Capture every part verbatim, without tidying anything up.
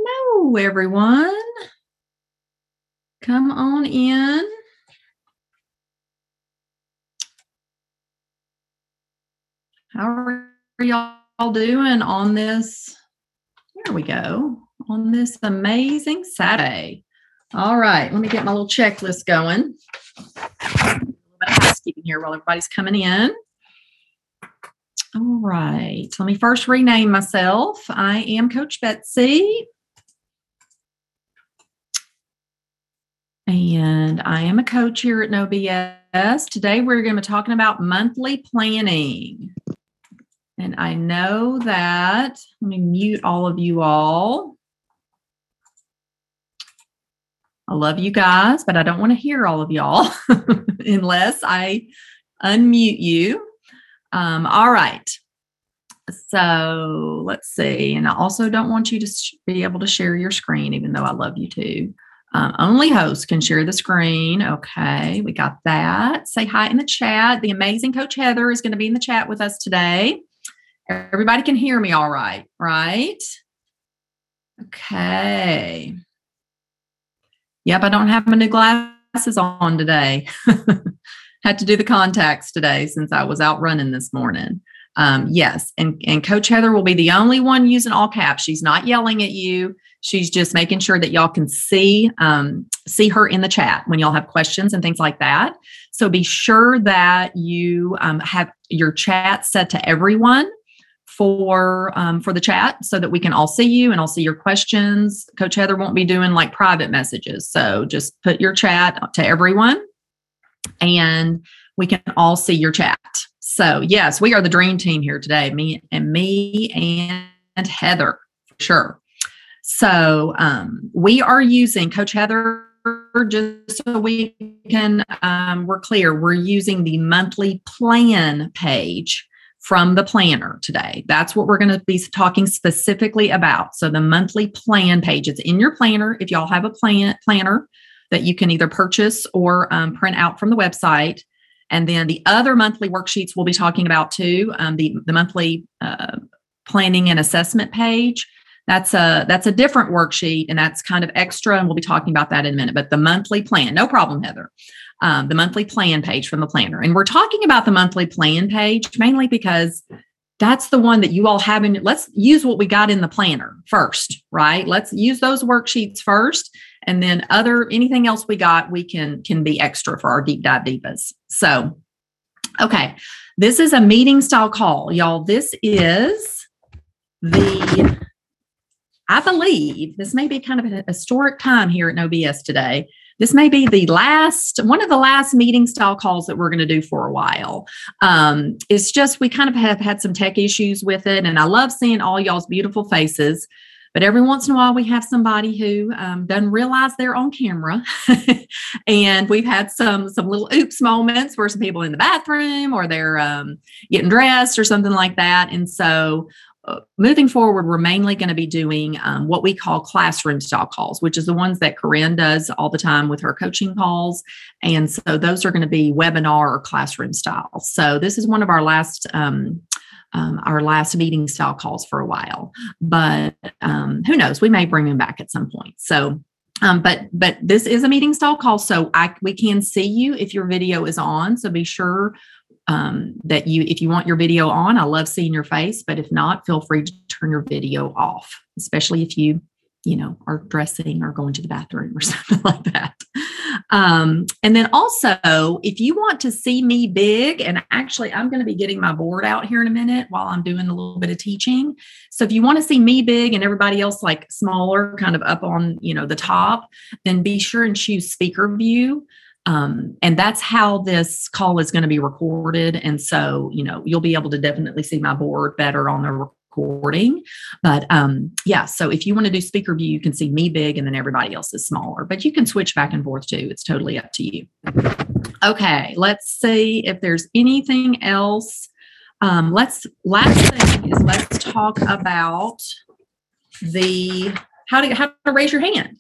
Hello, everyone. Come on in. How are y'all doing on this? There we go. On this amazing Saturday. All right, let me get my little checklist going. A little bit of housekeeping here while everybody's coming in. All right, let me first rename myself. I am Coach Betsy. And I am a coach here at No B S. Today we're going to be talking about monthly planning. And I know that, let me mute all of you all. I love you guys, but I don't want to hear all of y'all unless I unmute you. Um, all right. So let's see. And I also don't want you to sh- be able to share your screen, even though I love you too. Um, only hosts can share the screen. Okay, we got that. Say hi in the chat. The amazing Coach Heather is going to be in the chat with us today. Everybody can hear me all right, right? Okay. Yep, I don't have my new glasses on today. Had to do the contacts today since I was out running this morning. Um, yes, and, and Coach Heather will be the only one using all caps. She's not yelling at you. She's just making sure that y'all can see um, see her in the chat when y'all have questions and things like that. So be sure that you um, have your chat set to everyone for um, for the chat so that we can all see you and all see your questions. Coach Heather won't be doing like private messages. So just put your chat to everyone and we can all see your chat. So yes, we are the dream team here today, me and me and, and Heather, for sure. So um, we are using, Coach Heather, just so we can, um, we're clear, we're using the monthly plan page from the planner today. That's what we're going to be talking specifically about. So the monthly plan page is in your planner. If y'all have a plan planner that you can either purchase or um, print out from the website. And then the other monthly worksheets we'll be talking about too, um, the, the monthly uh, planning and assessment page. That's a that's a different worksheet, and that's kind of extra, and we'll be talking about that in a minute. But the monthly plan, no problem, Heather. Um, the monthly plan page from the planner. And we're talking about the monthly plan page mainly because that's the one that you all have in. Let's use what we got in the planner first, right? Let's use those worksheets first, and then other anything else we got, we can can be extra for our deep dive divas. So, okay, this is a meeting style call, y'all. This is the I believe this may be kind of a historic time here at No B S today. This may be the last, one of the last meeting style calls that we're going to do for a while. Um, it's just, we kind of have had some tech issues with it, and I love seeing all y'all's beautiful faces. But every once in a while, we have somebody who um, doesn't realize they're on camera. And we've had some some little oops moments where some people in the bathroom or they're um, getting dressed or something like that. And so Uh, moving forward, we're mainly going to be doing um, what we call classroom style calls, which is the ones that Corinne does all the time with her coaching calls. And so those are going to be webinar or classroom style. So this is one of our last um, um, our last meeting style calls for a while. But um, who knows? We may bring them back at some point. So Um, but but this is a meeting style call, so I we can see you if your video is on. So be sure um, that you, if you want your video on, I love seeing your face. But if not, feel free to turn your video off, especially if you, you know, are dressing or going to the bathroom or something like that. Um, and then also, if you want to see me big, and actually I'm going to be getting my board out here in a minute while I'm doing a little bit of teaching. So if you want to see me big and everybody else like smaller, kind of up on, you know, the top, then be sure and choose speaker view. Um, and that's how this call is going to be recorded. And so, you know, you'll be able to definitely see my board better on the recording. But um, yeah, so if you want to do speaker view, you can see me big and then everybody else is smaller, but you can switch back and forth too. It's totally up to you. Okay, let's see if there's anything else. Um, let's, last thing is let's talk about the, how to, how to raise your hand.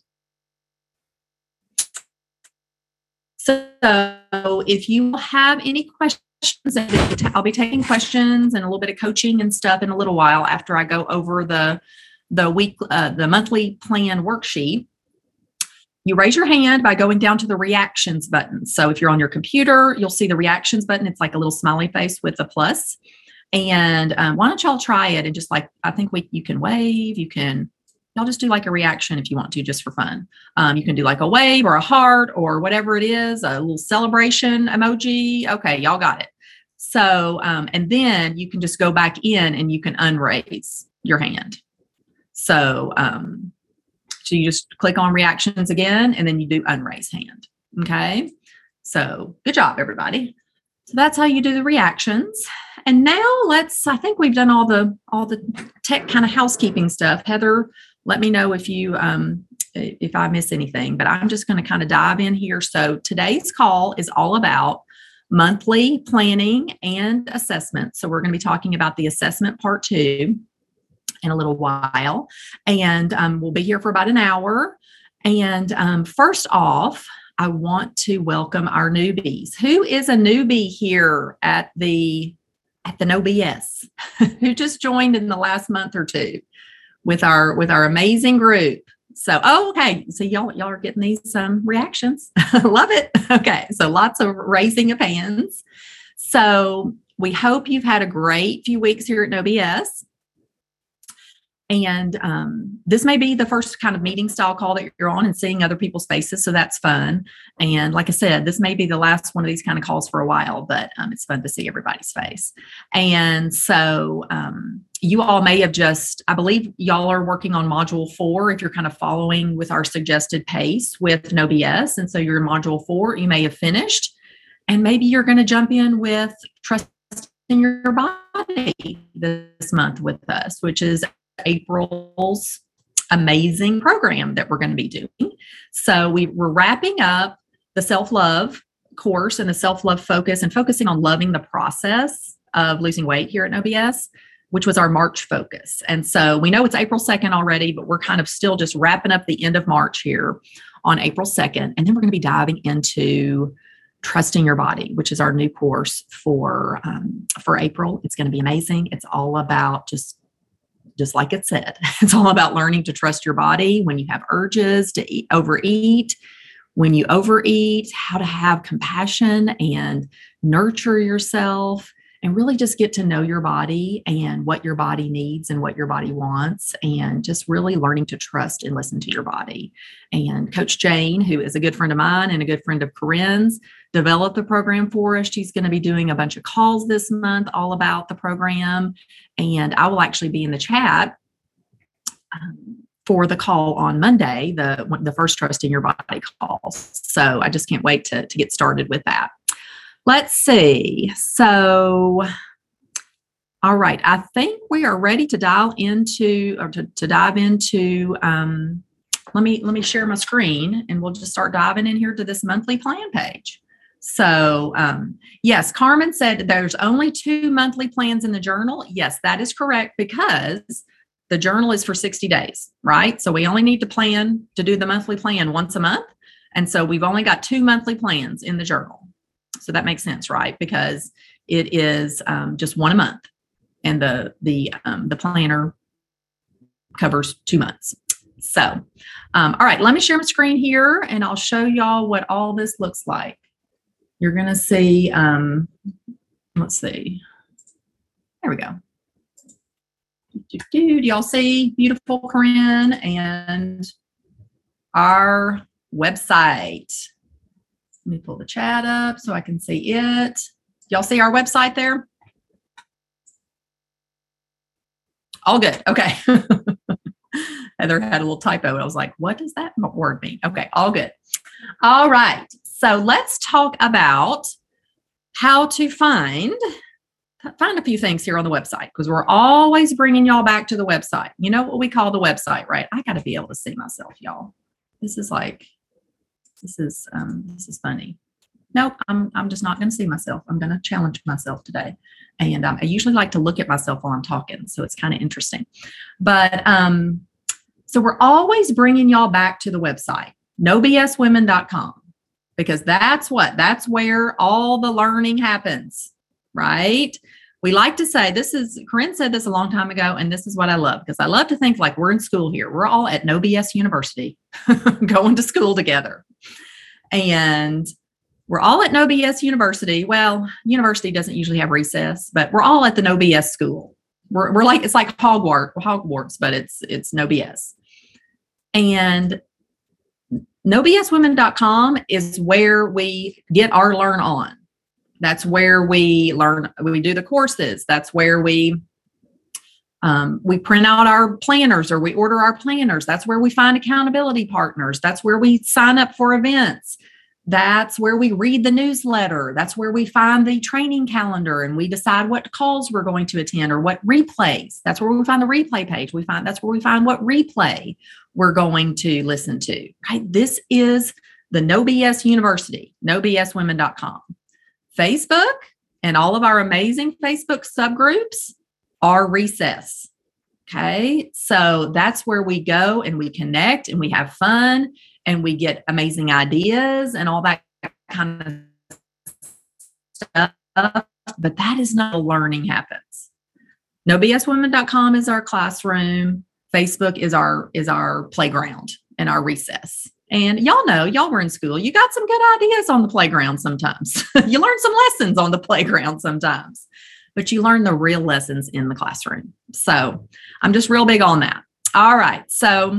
So if you have any questions, I'll be taking questions and a little bit of coaching and stuff in a little while after I go over the the week, uh, the monthly plan worksheet, you raise your hand by going down to the reactions button. So if you're on your computer, you'll see the reactions button. It's like a little smiley face with a plus. And um, why don't y'all try it? And just like, I think we, you can wave, you can, y'all just do like a reaction if you want to, just for fun. Um, you can do like a wave or a heart or whatever it is, a little celebration emoji. Okay, y'all got it. So, um, and then you can just go back in and you can unraise your hand. So, um, so you just click on reactions again, and then you do unraise hand. Okay. So good job, everybody. So that's how you do the reactions. And now let's, I think we've done all the, all the tech kind of housekeeping stuff. Heather, let me know if you, um, if I miss anything, but I'm just going to kind of dive in here. So today's call is all about monthly planning and assessment. So we're going to be talking about the assessment part two in a little while. And um, we'll be here for about an hour. And um, first off, I want to welcome our newbies. Who is a newbie here at the at the No B S? Who just joined in the last month or two with our with our amazing group? So, oh, okay. So y'all y'all are getting these um, reactions. Love it. Okay. So lots of raising of hands. So we hope you've had a great few weeks here at No B S. And um, this may be the first kind of meeting style call that you're on and seeing other people's faces. So that's fun. And like I said, this may be the last one of these kind of calls for a while, but um, it's fun to see everybody's face. And so um, you all may have just, I believe y'all are working on module four if you're kind of following with our suggested pace with No B S. And so you're in module four, you may have finished. And maybe you're going to jump in with Trusting Your Body this month with us, which is April's amazing program that we're going to be doing. So we, we're wrapping up the self-love course and the self-love focus and focusing on loving the process of losing weight here at No B S, which was our March focus. And so we know it's April second already, but we're kind of still just wrapping up the end of March here on April second. And then we're going to be diving into Trusting Your Body, which is our new course for, um, for April. It's going to be amazing. It's all about just Just like it said, it's all about learning to trust your body when you have urges to eat, overeat, when you overeat, how to have compassion and nurture yourself and really just get to know your body and what your body needs and what your body wants, and just really learning to trust and listen to your body. And Coach Jane, who is a good friend of mine and a good friend of Corinne's, developed the program for us. She's going to be doing a bunch of calls this month all about the program. And I will actually be in the chat um, for the call on Monday, the, the first Trusting Your Body call. So I just can't wait to, to get started with that. Let's see. So, all right. I think we are ready to dial into or to, to dive into, um, let me, let me share my screen and we'll just start diving in here to this monthly plan page. So, um, yes, Carmen said there's only two monthly plans in the journal. Yes, that is correct, because the journal is for sixty days, right? So we only need to plan to do the monthly plan once a month. And so we've only got two monthly plans in the journal. So that makes sense, right? Because it is um, just one a month, and the, the, um, the planner covers two months. So, um, all right, let me share my screen here and I'll show y'all what all this looks like. You're going to see, um, let's see. There we go. Do, do, do y'all see beautiful Corinne and our website? Let me pull the chat up so I can see it. Y'all see our website there? All good. Okay. Heather had a little typo and I was like, what does that word mean? Okay. All good. All right. So let's talk about how to find, find a few things here on the website, because we're always bringing y'all back to the website. You know what we call the website, right? I got to be able to see myself, y'all. This is like, this is, um, this is funny. Nope, I'm, I'm just not going to see myself. I'm going to challenge myself today. And um, I usually like to look at myself while I'm talking. So it's kind of interesting. But um, so we're always bringing y'all back to the website, no b s women dot com. Because that's what, that's where all the learning happens, right? we like to say, this is, Corinne said this a long time ago, and this is what I love, because I love to think like we're in school here. We're all at No B S University going to school together. And we're all at No B S University. Well, university doesn't usually have recess, but we're all at the No B S school. We're, we're like, it's like Hogwarts, Hogwarts, but it's, it's No B S. And no b s women dot com is where we get our learn on. That's where we learn, we do the courses. That's where we um, we print out our planners, or we order our planners. That's where we find accountability partners. That's where we sign up for events. That's where we read the newsletter. That's where we find the training calendar, and we decide what calls we're going to attend or what replays. That's where we find the replay page. We find that's where we find what replay we're going to listen to. Right? This is the No B S University, no b s women dot com. Facebook and all of our amazing Facebook subgroups are Recess. Okay. So that's where we go and we connect and we have fun and we get amazing ideas and all that kind of stuff. But that is not where learning happens. no b s women dot com is our classroom. Facebook is our, is our playground and our recess. And y'all know, y'all were in school. You got some good ideas on the playground sometimes. You learn some lessons on the playground sometimes, but you learn the real lessons in the classroom. So I'm just real big on that. All right. So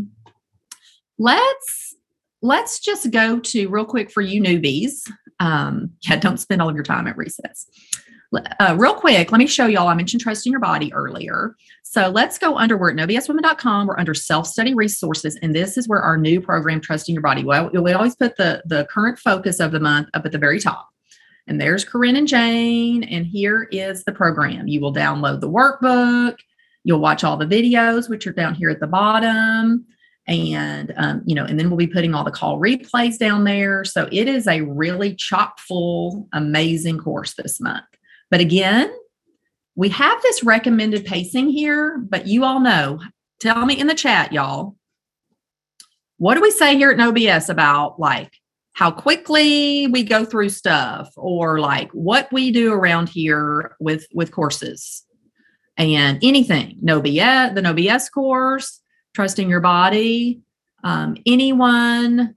let's, let's just go to real quick for you newbies. Um, yeah, don't spend all of your time at recess. Uh, real quick, let me show y'all. I mentioned trusting your body earlier. So let's go under, we're at no b s women dot com. We're under self-study resources. And this is where our new program, Trusting Your Body. Well, we always put the, the current focus of the month up at the very top. And there's Corinne and Jane. And here is the program. You will download the workbook. You'll watch all the videos, which are down here at the bottom. And, um, you know, and then we'll be putting all the call replays down there. So it is a really chock full, amazing course this month. But again, we have this recommended pacing here, but you all know, tell me in the chat, y'all, what do we say here at No B S about like how quickly we go through stuff, or like what we do around here with, with courses and anything? No B S, the No B S course, Trusting Your Body, um, anyone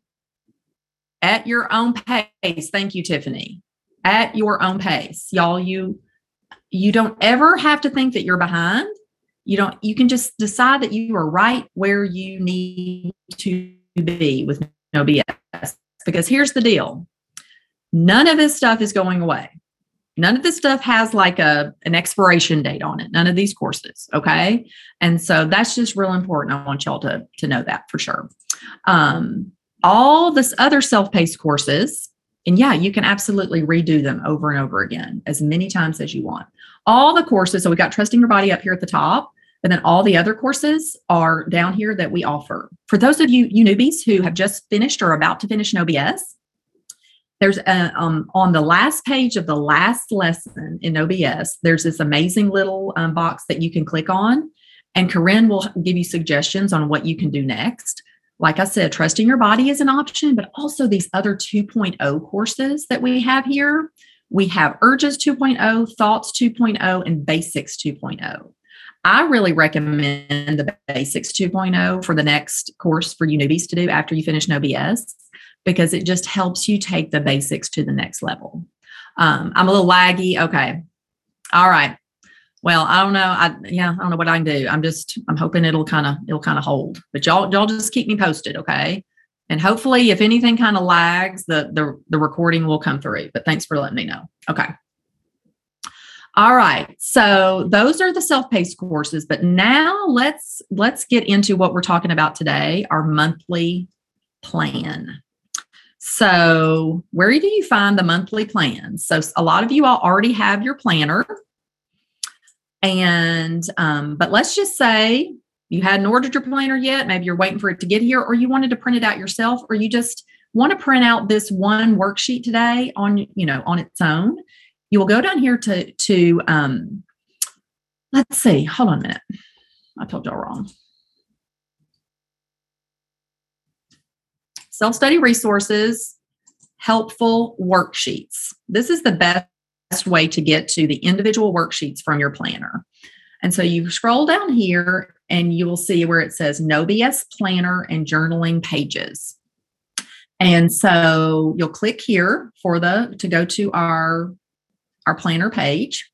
at your own pace. Thank you, Tiffany. At your own pace, y'all. You you don't ever have to think that you're behind. You don't. You can just decide that you are right where you need to be with No B S. Because here's the deal: none of this stuff is going away. None of this stuff has like a an expiration date on it. None of these courses. Okay, and so that's just real important. I want y'all to to know that for sure. Um, all this other self-paced courses. And yeah, you can absolutely redo them over and over again, as many times as you want. All the courses, so we got Trusting Your Body up here at the top, and then all the other courses are down here that we offer. For those of you, you newbies who have just finished or about to finish No B S, there's a, um, on the last page of the last lesson in No B S, there's this amazing little um, box that you can click on, and Corinne will give you suggestions on what you can do next. Like I said, Trusting Your Body is an option, but also these other two point oh courses that we have here. We have Urges two point oh, Thoughts two point oh, and Basics two point oh. I really recommend the Basics two point oh for the next course for you newbies to do after you finish No B S, because it just helps you take the basics to the next level. Um, I'm a little laggy. Okay. All right. Well, I don't know. I yeah, I don't know what I can do. I'm just I'm hoping it'll kind of it'll kind of hold. But y'all y'all just keep me posted, okay? And hopefully, if anything kind of lags, the the the recording will come through. But thanks for letting me know. Okay. All right. So those are the self-paced courses. But now let's let's get into what we're talking about today, our monthly plan. So where do you find the monthly plan? So a lot of you all already have your planner. And, um, but let's just say you hadn't ordered your planner yet. Maybe you're waiting for it to get here, or you wanted to print it out yourself, or you just want to print out this one worksheet today on, you know, on its own. You will go down here to, to, um, let's see, hold on a minute. I told y'all wrong. Self-study resources, helpful worksheets. This is the best way to get to the individual worksheets from your planner. And so you scroll down here and you will see where it says No B S Planner and Journaling Pages. And so you'll click here for the to go to our, our planner page.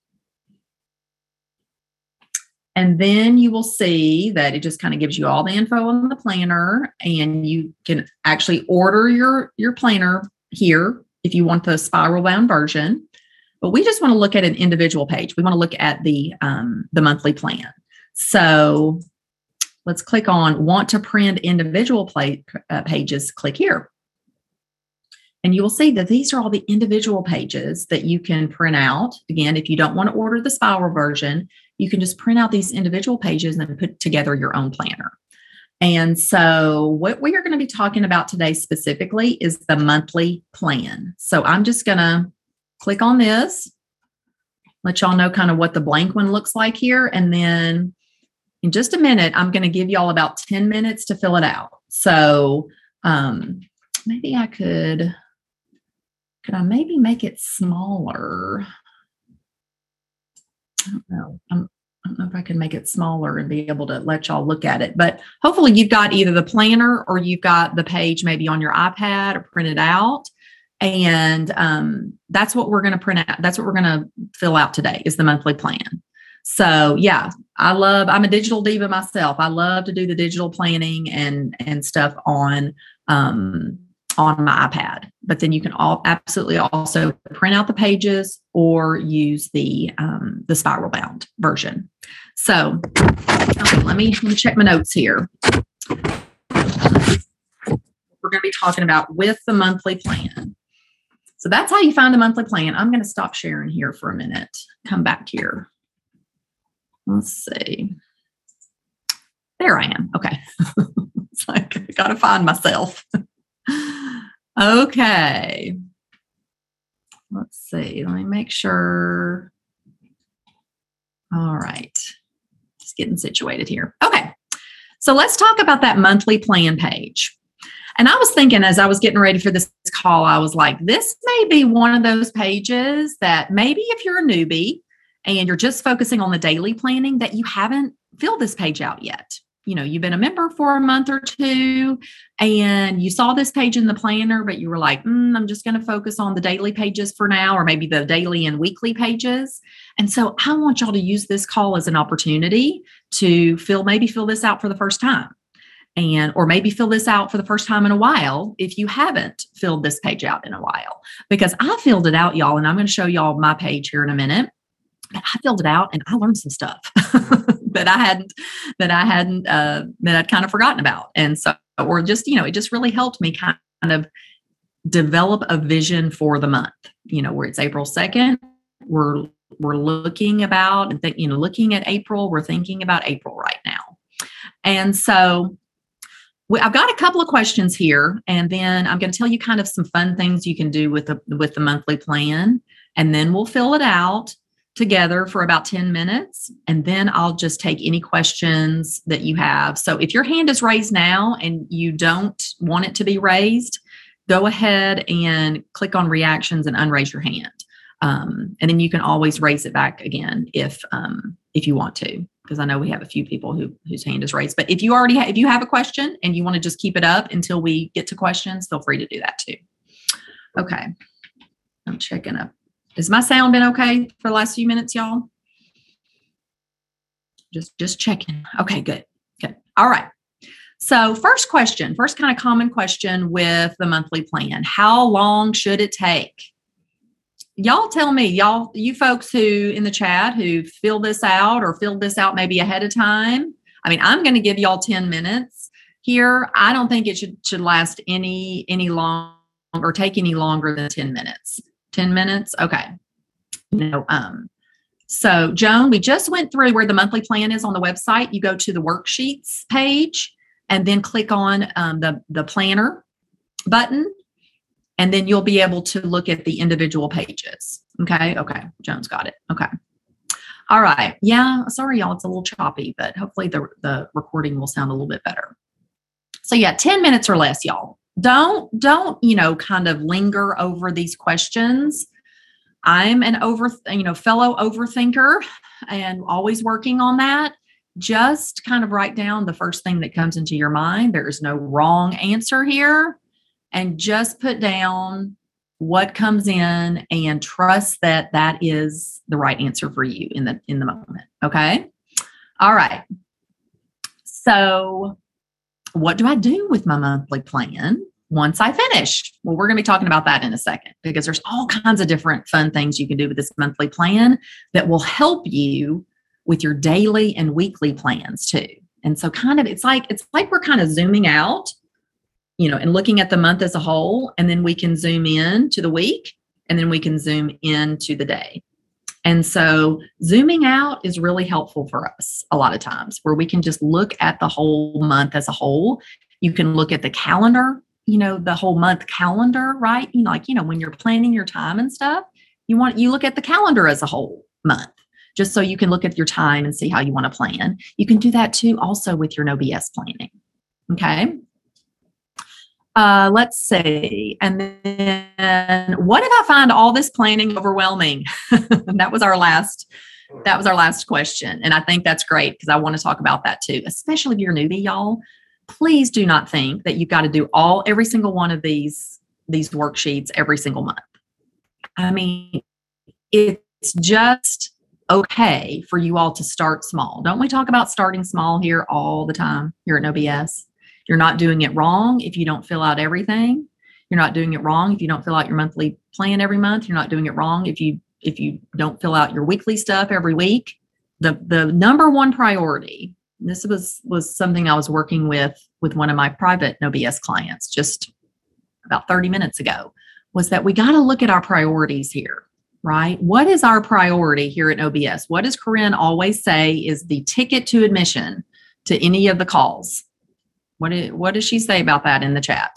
And then you will see that it just kind of gives you all the info on the planner, and you can actually order your, your planner here if you want the spiral bound version. But we just want to look at an individual page. We want to look at the, um, the monthly plan. So let's click on Want to Print Individual play, uh, Pages. Click here. And you will see that these are all the individual pages that you can print out. Again, if you don't want to order the spiral version, you can just print out these individual pages and put together your own planner. And so what we are going to be talking about today specifically is the monthly plan. So I'm just going to click on this, let y'all know kind of what the blank one looks like here. And then in just a minute, I'm going to give y'all about ten minutes to fill it out. So um, maybe I could, could I maybe make it smaller? I don't know. I'm, I don't know if I can make it smaller and be able to let y'all look at it, but hopefully you've got either the planner or you've got the page maybe on your iPad or printed out. And um, that's what we're going to print out. That's what we're going to fill out today is the monthly plan. So yeah, I love, I'm a digital diva myself. I love to do the digital planning and, and stuff on, um, on my iPad, but then you can all absolutely also print out the pages or use the um, the spiral bound version. So okay, let me let me check my notes here. We're going to be talking about with the monthly plan. So that's how you find a monthly plan. I'm going to stop sharing here for a minute. Come back here. Let's see. There I am. Okay. It's like I got to find myself. Okay. Let's see. Let me make sure. All right. Just getting situated here. Okay. So let's talk about that monthly plan page. And I was thinking as I was getting ready for this call, I was like, this may be one of those pages that maybe if you're a newbie and you're just focusing on the daily planning that you haven't filled this page out yet. You know, you've been a member for a month or two and you saw this page in the planner, but you were like, mm, I'm just going to focus on the daily pages for now, or maybe the daily and weekly pages. And so I want y'all to use this call as an opportunity to fill, maybe fill this out for the first time. And, or maybe fill this out for the first time in a while if you haven't filled this page out in a while, because I filled it out, y'all, and I'm going to show y'all my page here in a minute. I filled it out and I learned some stuff that I hadn't, that I hadn't, uh, that I'd kind of forgotten about. And so, or just, you know, it just really helped me kind of develop a vision for the month, you know, where it's April second, we're, we're looking about, and th- you know, looking at April, we're thinking about April right now. And so we, I've got a couple of questions here, and then I'm going to tell you kind of some fun things you can do with the, with the monthly plan, and then we'll fill it out together for about ten minutes. And then I'll just take any questions that you have. So if your hand is raised now and you don't want it to be raised, go ahead and click on reactions and unraise your hand. Um, and then you can always raise it back again if, um, if you want to, because I know we have a few people who, whose hand is raised. But if you already ha- if you have a question and you want to just keep it up until we get to questions, feel free to do that too. Okay. I'm checking up. Has my sound been okay for the last few minutes, y'all? Just, just checking. Okay, good, good. All right. So first question, first kind of common question with the monthly plan. How long should it take? Y'all tell me, y'all, you folks who in the chat who fill this out or filled this out maybe ahead of time. I mean, I'm going to give y'all ten minutes here. I don't think it should, should last any, any long or take any longer than ten minutes. ten minutes. Okay. You know, um, so Joan, we just went through where the monthly plan is on the website. You go to the worksheets page and then click on um, the, the planner button, and then you'll be able to look at the individual pages. Okay. Okay. Joan's got it. Okay. All right. Yeah. Sorry, y'all. It's a little choppy, but hopefully the, the recording will sound a little bit better. So yeah, ten minutes or less, y'all. Don't, don't, you know, kind of linger over these questions. I'm an over, you know, fellow overthinker and always working on that. Just kind of write down the first thing that comes into your mind. There is no wrong answer here. And just put down what comes in and trust that that is the right answer for you in the in the moment. Okay. All right. So what do I do with my monthly plan once I finish? Well, we're going to be talking about that in a second, because there's all kinds of different fun things you can do with this monthly plan that will help you with your daily and weekly plans too. And so kind of, it's like, it's like we're kind of zooming out, you know, and looking at the month as a whole, and then we can zoom in to the week, and then we can zoom into the day. And so zooming out is really helpful for us a lot of times, where we can just look at the whole month as a whole. You can look at the calendar, you know, the whole month calendar, right? You know, like, you know, when you're planning your time and stuff, you want, you look at the calendar as a whole month, just so you can look at your time and see how you want to plan. You can do that too also with your No B S planning. Okay. Uh, let's see. And then what if I find all this planning overwhelming? That was our last, that was our last question. And I think that's great, because I want to talk about that too, especially if you're newbie, y'all. Please do not think that you've got to do all, every single one of these, these worksheets every single month. I mean, it's just okay for you all to start small. Don't we talk about starting small here all the time here at No B S? You're not doing it wrong if you don't fill out everything. You're not doing it wrong if you don't fill out your monthly plan every month. You're not doing it wrong if you if you don't fill out your weekly stuff every week. The the number one priority, this was was something I was working with with one of my private No B S clients just about thirty minutes ago, was that we got to look at our priorities here, right? What is our priority here at No B S? What does Corinne always say is the ticket to admission to any of the calls? What, is, what does she say about that in the chat?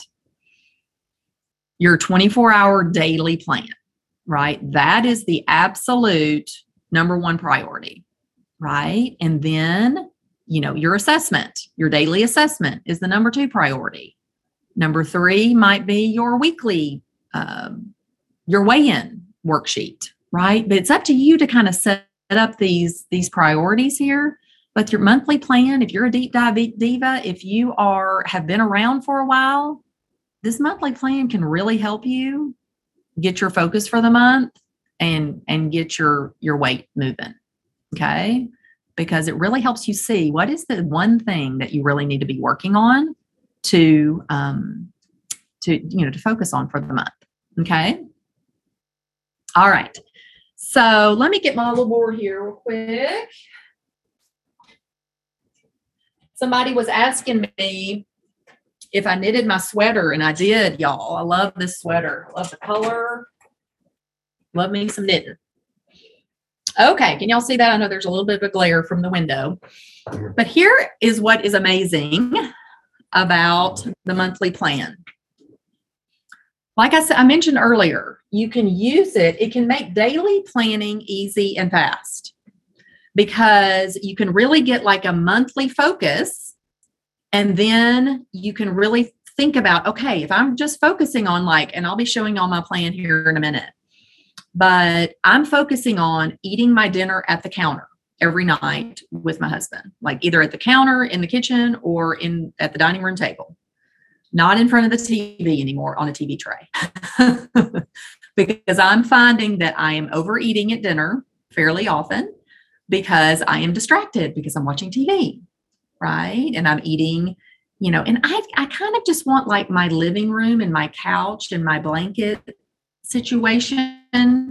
Your twenty-four hour daily plan, right? That is the absolute number one priority, right? And then, you know, your assessment, your daily assessment is the number two priority. Number three might be your weekly, um, your weigh-in worksheet, right? But it's up to you to kind of set up these, these priorities here. But your monthly plan, if you're a deep dive diva, if you are have been around for a while, this monthly plan can really help you get your focus for the month and and get your your weight moving. Okay, because it really helps you see what is the one thing that you really need to be working on to um to you know to focus on for the month. Okay. All right. So let me get my little board here real quick. Somebody was asking me if I knitted my sweater, and I did, y'all. I love this sweater. I love the color. Love me some knitting. Okay, can y'all see that? I know there's a little bit of a glare from the window. But here is what is amazing about the monthly plan. Like I said, I mentioned earlier, you can use it. It can make daily planning easy and fast, because you can really get like a monthly focus, and then you can really think about, okay, if I'm just focusing on like, and I'll be showing y'all my plan here in a minute, but I'm focusing on eating my dinner at the counter every night with my husband, like either at the counter in the kitchen or in at the dining room table, not in front of the T V anymore on a T V tray, because I'm finding that I am overeating at dinner fairly often, because I am distracted because I'm watching T V, right? And I'm eating, you know, and I, I kind of just want like my living room and my couch and my blanket situation.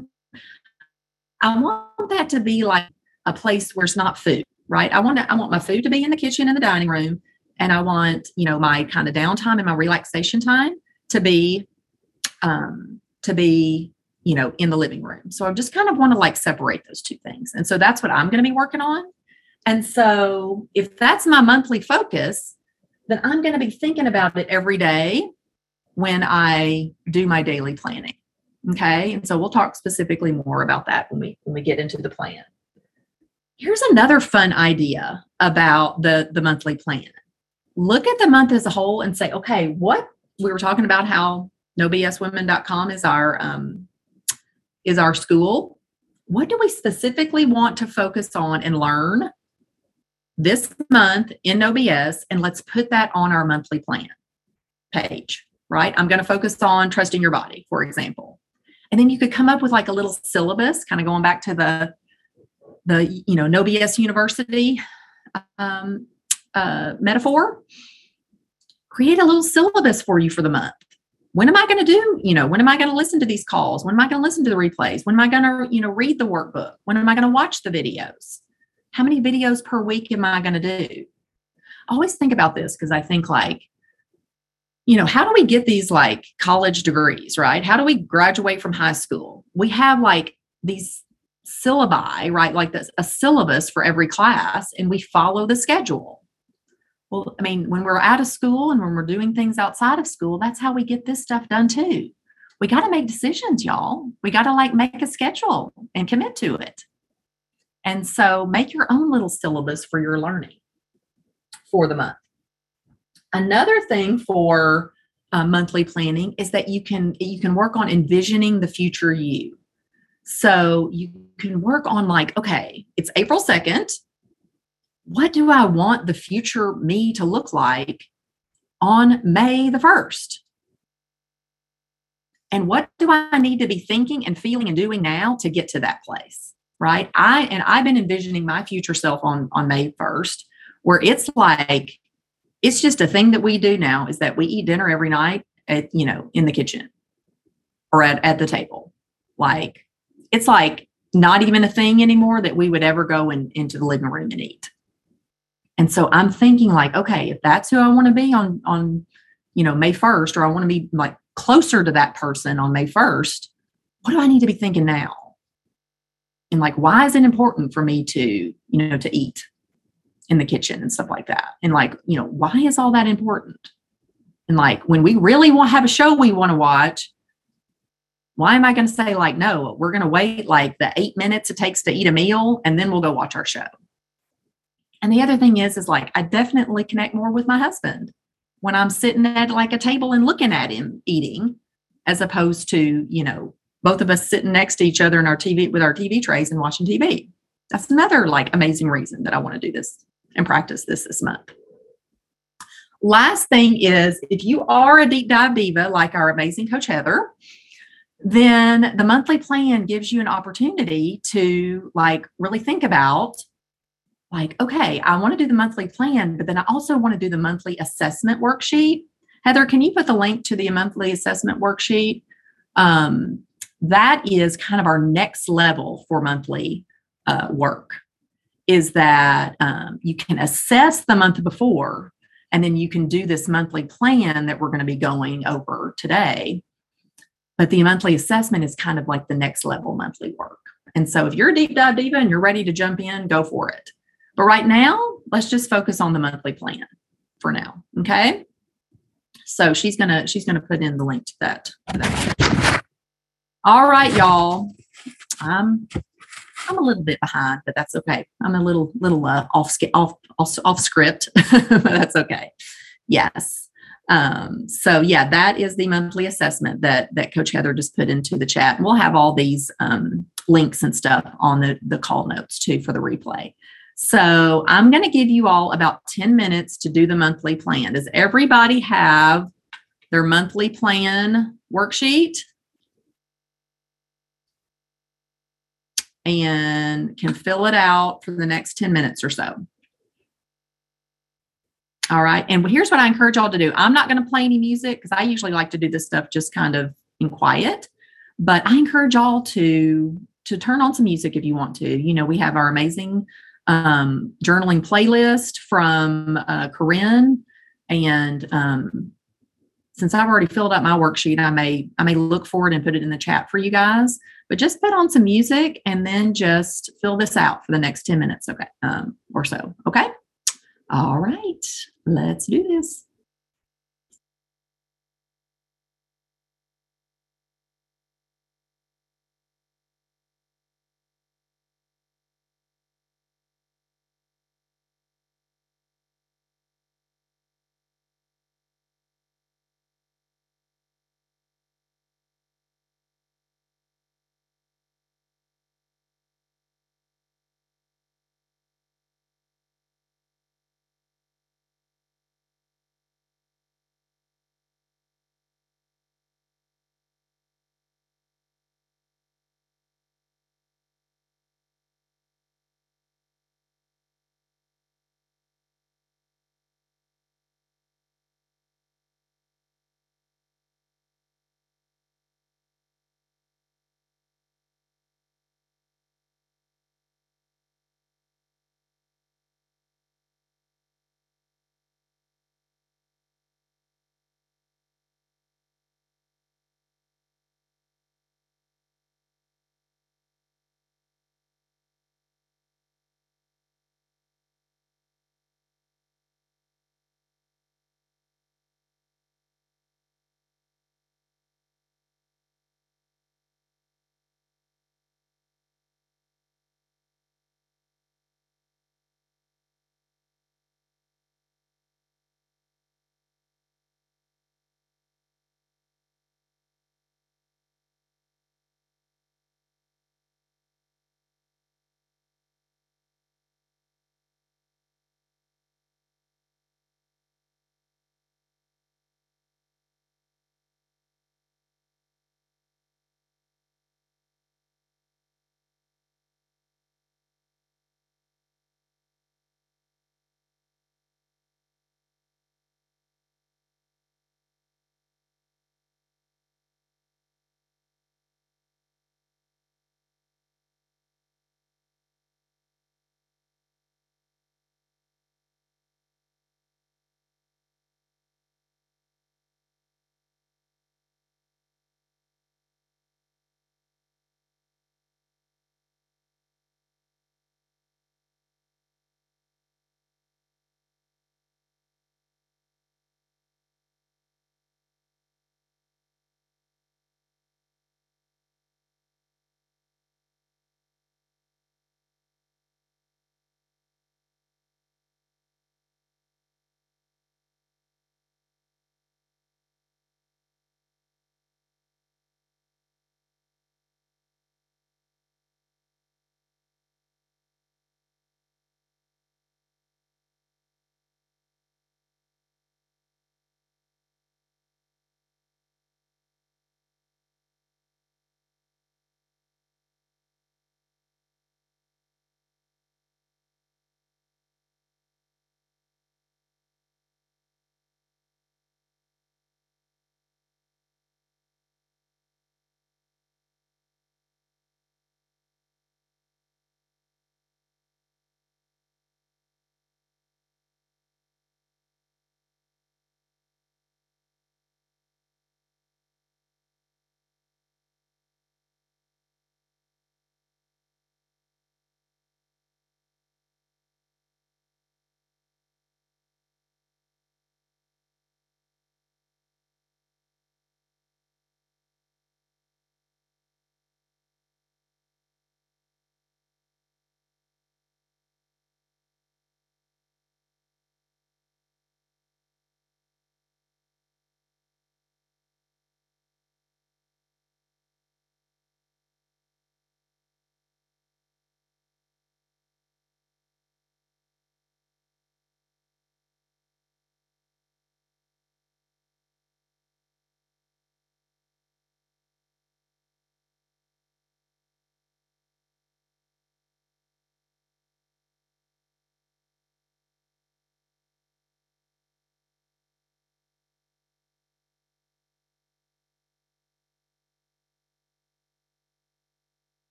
I want that to be like a place where it's not food, right? I want to, I want my food to be in the kitchen and the dining room. And I want, you know, my kind of downtime and my relaxation time to be, um, to be, you know, in the living room. So I just kind of want to like separate those two things. And so that's what I'm going to be working on. And so if that's my monthly focus, then I'm going to be thinking about it every day when I do my daily planning. Okay. And so we'll talk specifically more about that when we, when we get into the plan. Here's another fun idea about the, the monthly plan. Look at the month as a whole and say, okay, what we were talking about, how no b s women dot com is our, um, is our school. What do we specifically want to focus on and learn this month in O B S? And let's put that on our monthly plan page, right? I'm going to focus on trusting your body, for example. And then you could come up with like a little syllabus, kind of going back to the, the you know, No B S University um, uh, metaphor. Create a little syllabus for you for the month. When am I going to do, you know, when am I going to listen to these calls? When am I going to listen to the replays? When am I going to, you know, read the workbook? When am I going to watch the videos? How many videos per week am I going to do? I always think about this because I think like, you know, how do we get these like college degrees, right? How do we graduate from high school? We have like these syllabi, right? Like this, a syllabus for every class, and we follow the schedule. Well, I mean, when we're out of school and when we're doing things outside of school, that's how we get this stuff done too. We got to make decisions, y'all. We got to like make a schedule and commit to it. And so make your own little syllabus for your learning for the month. Another thing for uh, monthly planning is that you can you can work on envisioning the future you. So you can work on like, okay, it's April second. What do I want the future me to look like on May the first? And what do I need to be thinking and feeling and doing now to get to that place? Right. I, and I've been envisioning my future self on, on May first, where it's like, it's just a thing that we do now is that we eat dinner every night at, you know, in the kitchen or at, at the table. Like, it's like not even a thing anymore that we would ever go in, into the living room and eat. And so I'm thinking like, okay, if that's who I want to be on, on, you know, May first, or I want to be like closer to that person on May first, what do I need to be thinking now? And like, why is it important for me to, you know, to eat in the kitchen and stuff like that? And like, you know, why is all that important? And like, when we really want to have a show we want to watch, why am I going to say like, no, we're going to wait like the eight minutes it takes to eat a meal and then we'll go watch our show. And the other thing is, is like, I definitely connect more with my husband when I'm sitting at like a table and looking at him eating, as opposed to, you know, both of us sitting next to each other in our T V with our T V trays and watching T V. That's another like amazing reason that I want to do this and practice this this month. Last thing is, if you are a deep dive diva like our amazing Coach Heather, then the monthly plan gives you an opportunity to like really think about like, okay, I want to do the monthly plan, but then I also want to do the monthly assessment worksheet. Heather, can you put the link to the monthly assessment worksheet? Um, that is kind of our next level for monthly uh, work, is that um, you can assess the month before, and then you can do this monthly plan that we're going to be going over today. But the monthly assessment is kind of like the next level monthly work. And so if you're a deep dive diva and you're ready to jump in, go for it. But right now, let's just focus on the monthly plan for now. Okay. So she's gonna she's gonna put in the link to that. To that. All right, y'all. I'm I'm a little bit behind, but that's okay. I'm a little little uh, off off off off script, but that's okay. Yes. Um, so yeah, that is the monthly assessment that that Coach Heather just put into the chat. And we'll have all these um, links and stuff on the the call notes too for the replay. So I'm going to give you all about ten minutes to do the monthly plan. Does everybody have their monthly plan worksheet? And can fill it out for the next ten minutes or so. All right. And here's what I encourage y'all to do. I'm not going to play any music because I usually like to do this stuff just kind of in quiet. But I encourage y'all to, to turn on some music if you want to. You know, we have our amazing um, journaling playlist from uh, Corinne. And um, since I've already filled out my worksheet, I may I may look for it and put it in the chat for you guys. But just put on some music and then just fill this out for the next ten minutes, okay, um, or so, okay? All right, let's do this.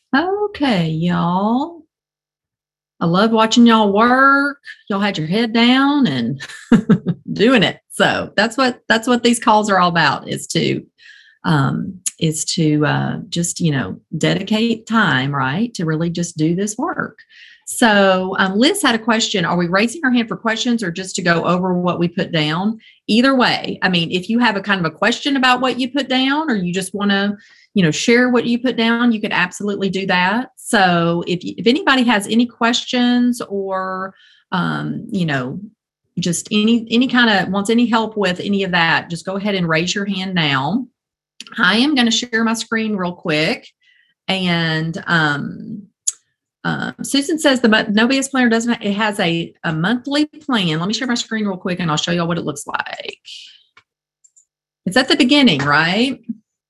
Okay, y'all. I love watching y'all work. Y'all had your head down and doing it. So that's what that's what these calls are all about, is to um, is to uh, just, you know, dedicate time, right, to really just do this work. So um, Liz had a question. Are we raising our hand for questions or just to go over what we put down? Either way, I mean, if you have a kind of a question about what you put down, or you just want to, you know, share what you put down, you could absolutely do that. So if, if anybody has any questions, or, um, you know, just any, any kind of wants any help with any of that, just go ahead and raise your hand now. I am going to share my screen real quick. And um, uh, Susan says the No B S Planner doesn't, it has a, a monthly plan. Let me share my screen real quick and I'll show y'all what it looks like. It's at the beginning, right?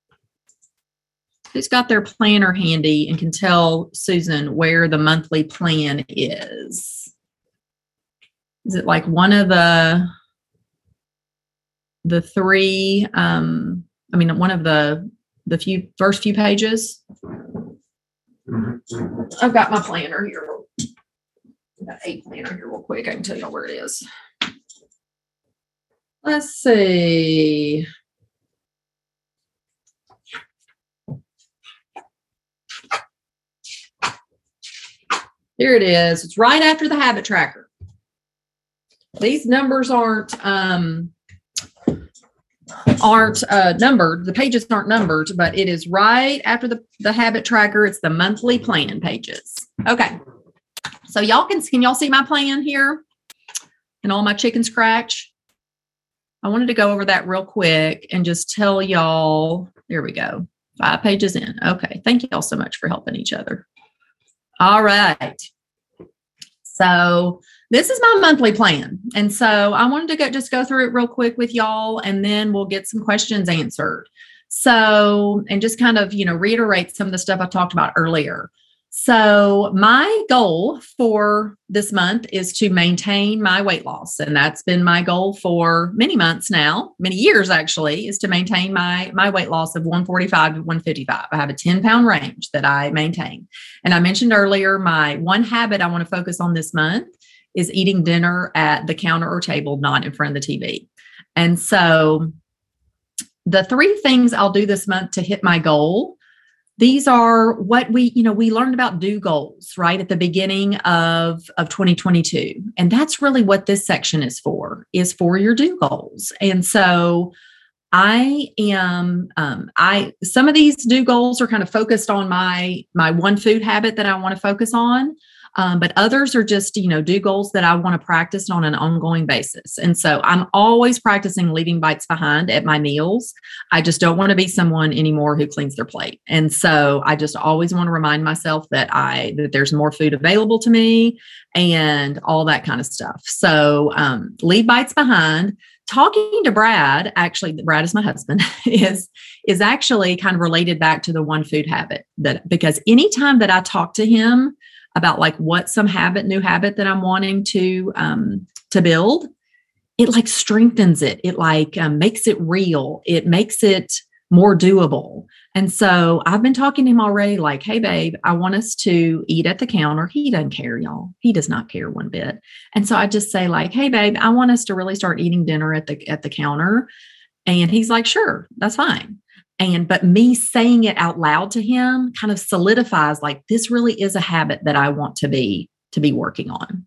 Who's got their planner handy and can tell Susan where the monthly plan is? Is it like one of the the three? Um, I mean, one of the the few first few pages. I've got my planner here. I've got a planner here real quick. I can tell you where it is. Let's see. Here it is. It's right after the habit tracker. These numbers aren't um, aren't uh, numbered. The pages aren't numbered, but it is right after the, the habit tracker. It's the monthly plan pages. Okay. So y'all can, can y'all see my plan here and all my chicken scratch? I wanted to go over that real quick and just tell y'all, there we go. Five pages in. Okay. Thank you all so much for helping each other. All right. So this is my monthly plan. And so I wanted to go, just go through it real quick with y'all, and then we'll get some questions answered. So, and just kind of, you know, reiterate some of the stuff I talked about earlier. So my goal for this month is to maintain my weight loss. And that's been my goal for many months now, many years actually, is to maintain my, my weight loss of one forty-five to one fifty-five. I have a ten pound range that I maintain. And I mentioned earlier, my one habit I want to focus on this month is eating dinner at the counter or table, not in front of the T V. And so the three things I'll do this month to hit my goal, these are what we, you know, we learned about do goals, right, at the beginning of, of twenty twenty-two. And that's really what this section is for, is for your do goals. And so I am, um, I, some of these do goals are kind of focused on my, my one food habit that I want to focus on. Um, but others are just, you know, do goals that I want to practice on an ongoing basis. And so I'm always practicing leaving bites behind at my meals. I just don't want to be someone anymore who cleans their plate. And so I just always want to remind myself that I, that there's more food available to me and all that kind of stuff. So um, leave bites behind. Talking to Brad, actually, Brad is my husband, is, is actually kind of related back to the one food habit, that because anytime that I talk to him about like what some habit, new habit that I'm wanting to, um, to build, it like strengthens it. It like um, makes it real. It makes it more doable. And so I've been talking to him already like, hey, babe, I want us to eat at the counter. He doesn't care, y'all. He does not care one bit. And so I just say like, hey, babe, I want us to really start eating dinner at the, at the counter. And he's like, sure, that's fine. And, but me saying it out loud to him kind of solidifies like, this really is a habit that I want to be, to be working on.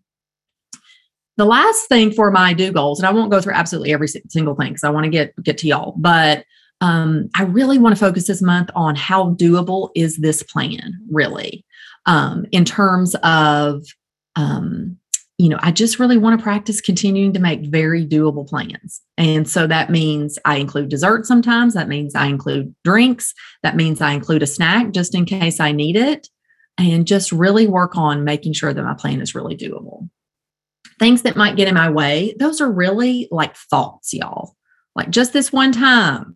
The last thing for my do goals, and I won't go through absolutely every single thing because I want to get, get to y'all, but um, I really want to focus this month on how doable is this plan really, um, in terms of, um, you know, I just really want to practice continuing to make very doable plans. And so that means I include dessert sometimes. That means I include drinks. That means I include a snack just in case I need it. And just really work on making sure that my plan is really doable. Things that might get in my way, those are really like thoughts, y'all. Like just this one time.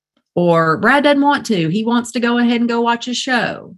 Or Brad doesn't want to. He wants to go ahead and go watch a show.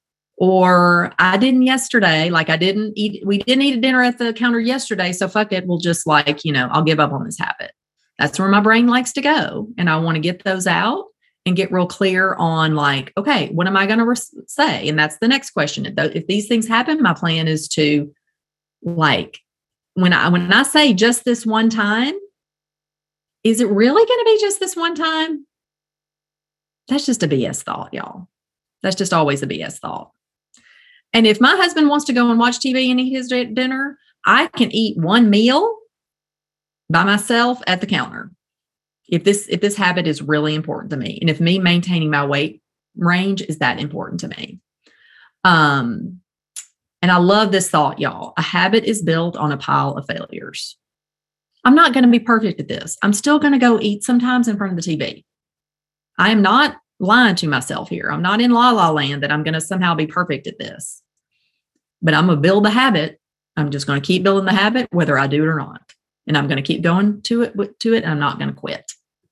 Or I didn't yesterday, like I didn't eat, we didn't eat a dinner at the counter yesterday. So fuck it. We'll just like, you know, I'll give up on this habit. That's where my brain likes to go. And I want to get those out and get real clear on like, okay, what am I going to re- say? And that's the next question. If, th- if these things happen, my plan is to like, when I, when I say just this one time, is it really going to be just this one time? That's just a B S thought, y'all. That's just always a B S thought. And if my husband wants to go and watch T V and eat his dinner, I can eat one meal by myself at the counter. If this, if this habit is really important to me, and if me maintaining my weight range is that important to me. Um, and I love this thought, y'all. A habit is built on a pile of failures. I'm not going to be perfect at this. I'm still going to go eat sometimes in front of the T V. I am not lying to myself here. I'm not in la la land that I'm going to somehow be perfect at this, but I'm going to build the habit. I'm just going to keep building the habit, whether I do it or not. And I'm going to keep going to it, to it. And I'm not going to quit.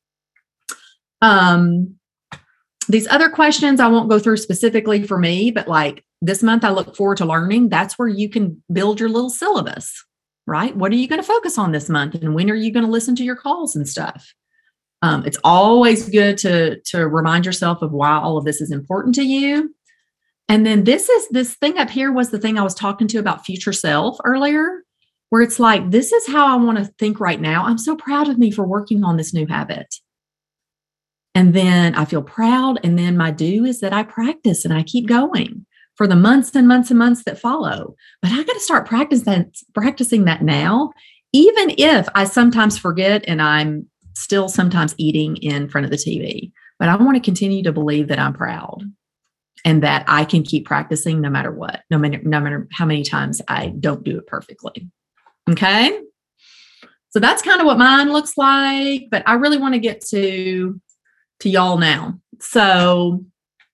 Um, these other questions I won't go through specifically for me, but like this month I look forward to learning. That's where you can build your little syllabus, right? What are you going to focus on this month? And when are you going to listen to your calls and stuff? Um, it's always good to, to remind yourself of why all of this is important to you. And then this is this thing up here was the thing I was talking to about future self earlier, where it's like, this is how I want to think right now. I'm so proud of me for working on this new habit. And then I feel proud. And then my do is that I practice and I keep going for the months and months and months that follow. But I got to start practicing that, practicing that now, even if I sometimes forget and I'm still sometimes eating in front of the T V. But I want to continue to believe that I'm proud and that I can keep practicing no matter what, no matter, no matter how many times I don't do it perfectly. Okay. So that's kind of what mine looks like, but I really want to get to, to y'all now. So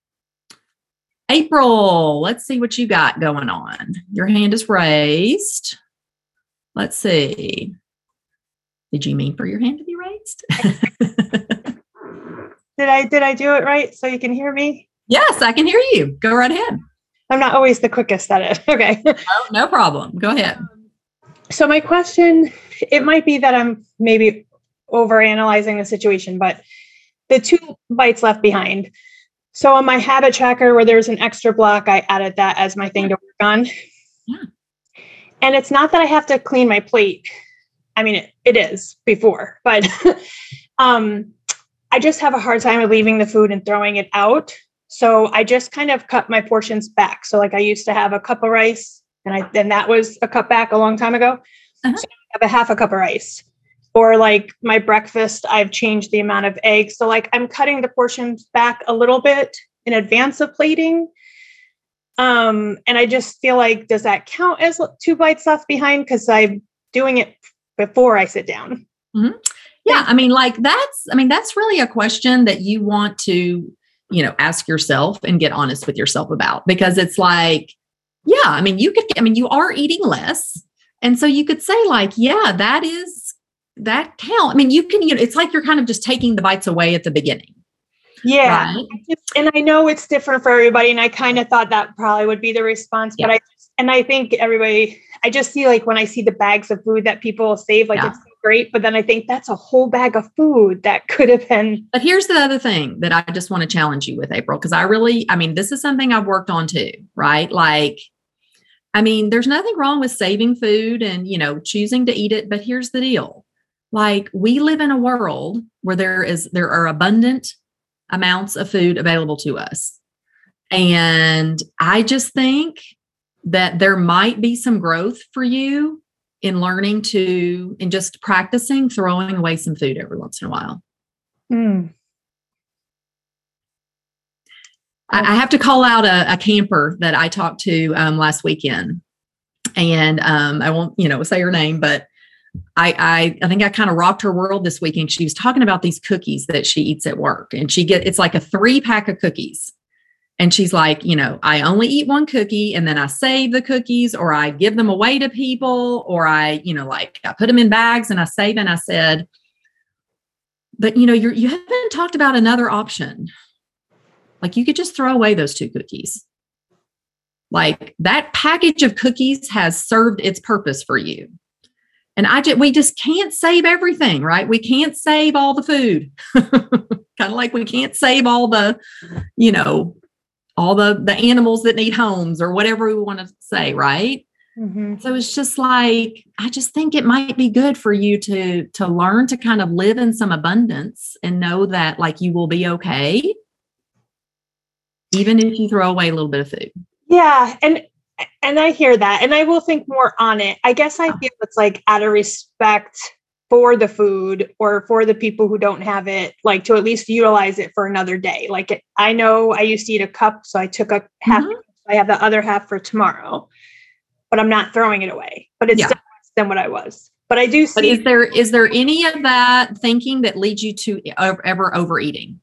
April, let's see what you got going on. Your hand is raised. Let's see. Did you mean for your hand to be raised? Did I, did I do it right? So you can hear me? Yes, I can hear you. Go right ahead. I'm not always the quickest at it. Okay. Oh, no problem. Go ahead. So my question, it might be that I'm maybe overanalyzing the situation, but the two bites left behind. So on my habit tracker where there's an extra block, I added that as my thing to work on. Yeah. And it's not that I have to clean my plate. I mean, it, it is before, but um, I just have a hard time of leaving the food and throwing it out. So I just kind of cut my portions back. So like I used to have a cup of rice and I, then that was a cup back a long time ago. Uh-huh. So I have a half a cup of rice. Or like my breakfast, I've changed the amount of eggs. So like I'm cutting the portions back a little bit in advance of plating. Um, and I just feel like, does that count as two bites left behind? Because I'm doing it before I sit down. Mm-hmm. Yeah. I mean, like that's, I mean, that's really a question that you want to, you know, ask yourself and get honest with yourself about, because it's like, yeah, I mean, you could, I mean, you are eating less. And so you could say like, yeah, that is, that count. I mean, you can, you know, it's like you're kind of just taking the bites away at the beginning. Yeah. Right? I just, and I know it's different for everybody. And I kind of thought that probably would be the response, yeah. but I, and I think everybody, I just see like when I see the bags of food that people save, like yeah. it's so great, but then I think that's a whole bag of food that could have been. But here's the other thing that I just want to challenge you with, April, because I really, I mean, this is something I've worked on too, right? Like, I mean, there's nothing wrong with saving food and, you know, choosing to eat it. But here's the deal. Like we live in a world where there is, there are abundant amounts of food available to us. And I just think that there might be some growth for you in learning to, in just practicing throwing away some food every once in a while. Mm. I, I have to call out a, a camper that I talked to um, last weekend. And um, I won't, you know, say her name, but I, I, I think I kind of rocked her world this weekend. She was talking about these cookies that she eats at work, and she get, it's like a three pack of cookies. And she's like, you know, I only eat one cookie and then I save the cookies, or I give them away to people, or I, you know, like I put them in bags and I save. And I said, but you know, you're, you haven't talked about another option. Like you could just throw away those two cookies. Like that package of cookies has served its purpose for you. And I just, we just can't save everything, right? We can't save all the food. kind of like we can't save all the, you know, all the, the animals that need homes or whatever we want to say. Right. Mm-hmm. So it's just like, I just think it might be good for you to, to learn to kind of live in some abundance and know that like you will be okay, even if you throw away a little bit of food. Yeah. And, and I hear that, and I will think more on it. I guess I feel it's like out of respect for the food or for the people who don't have it, like to at least utilize it for another day. Like it, I know I used to eat a cup, so I took a half, mm-hmm. I have the other half for tomorrow. But I'm not throwing it away, but it's yeah. still less than what I was. But I do see. But is there, is there any of that thinking that leads you to ever overeating?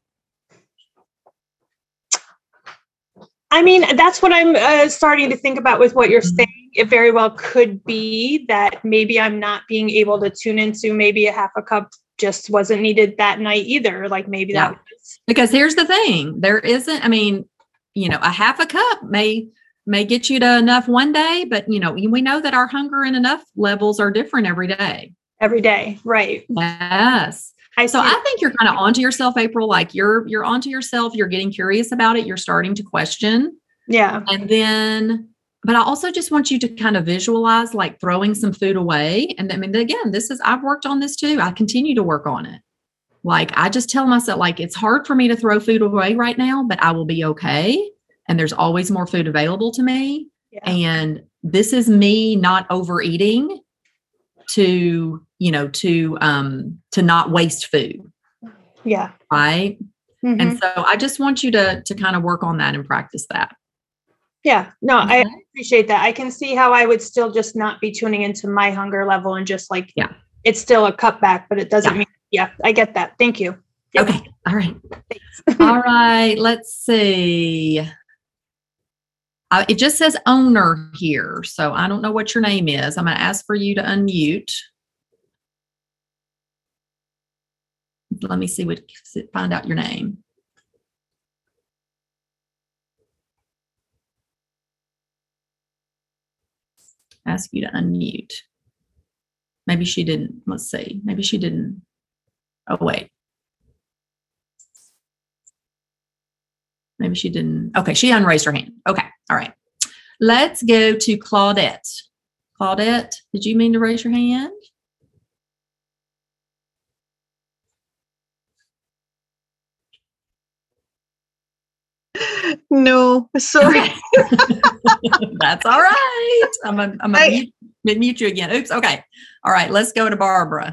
I mean, that's what I'm uh, starting to think about with what you're mm-hmm. saying. It very well could be that maybe I'm not being able to tune into maybe a half a cup just wasn't needed that night either. Like maybe yeah. that was. Because here's the thing. There isn't, I mean, you know, a half a cup may may get you to enough one day, but you know, we know that our hunger and enough levels are different every day. Every day. Right. Yes. I so I think you're kind of onto yourself, April, like you're, you're onto yourself. You're getting curious about it. You're starting to question. Yeah. And then, but I also just want you to kind of visualize like throwing some food away. And I mean, again, this is, I've worked on this too. I continue to work on it. Like, I just tell myself like, it's hard for me to throw food away right now, but I will be okay. And there's always more food available to me. Yeah. And this is me not overeating to, you know, to, um, to not waste food. Yeah. Right. Mm-hmm. And so I just want you to, to kind of work on that and practice that. Yeah, no, okay. I appreciate that. I can see how I would still just not be tuning into my hunger level and just like, yeah, it's still a cutback, but it doesn't yeah. mean, yeah, I get that. Thank you. Yep. Okay. All right. All right. Let's see. Uh, it just says owner here. So I don't know what your name is. I'm going to ask for you to unmute. Let me see what, find out your name. Ask you to unmute. Maybe she didn't. Let's see. Maybe she didn't. Oh, wait. Maybe she didn't. Okay, she unraised her hand. Okay, all right. Let's go to Claudette. Claudette, did you mean to raise your hand? No, sorry. Okay. That's all right. I'm going I'm to mute, mute you again. Oops. Okay. All right. Let's go to Barbara.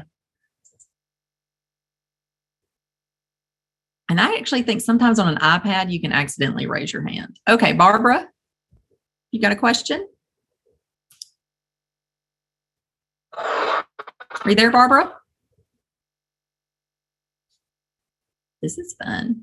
And I actually think sometimes on an iPad, you can accidentally raise your hand. Okay, Barbara, you got a question? Are you there, Barbara? This is fun.